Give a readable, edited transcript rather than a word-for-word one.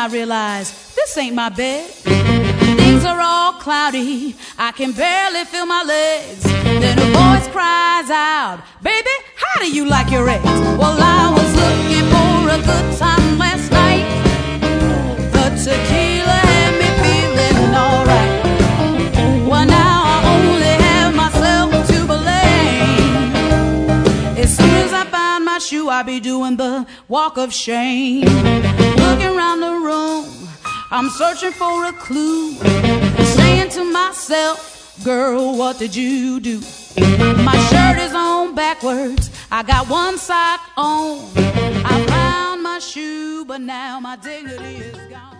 I realize this ain't my bed. Things are all cloudy, I can barely feel my legs. Then a voice cries out, baby, how do you like your eggs? Well, I was looking for a good time last night. The tequila had me feeling alright. Well, now I only have myself to blame. As soon as I find my shoe, I'll be doing the walk of shame. Looking around the room, I'm searching for a clue, saying to myself, girl, what did you do? My shirt is on backwards, I got one sock on. I found my shoe, but now my dignity is gone.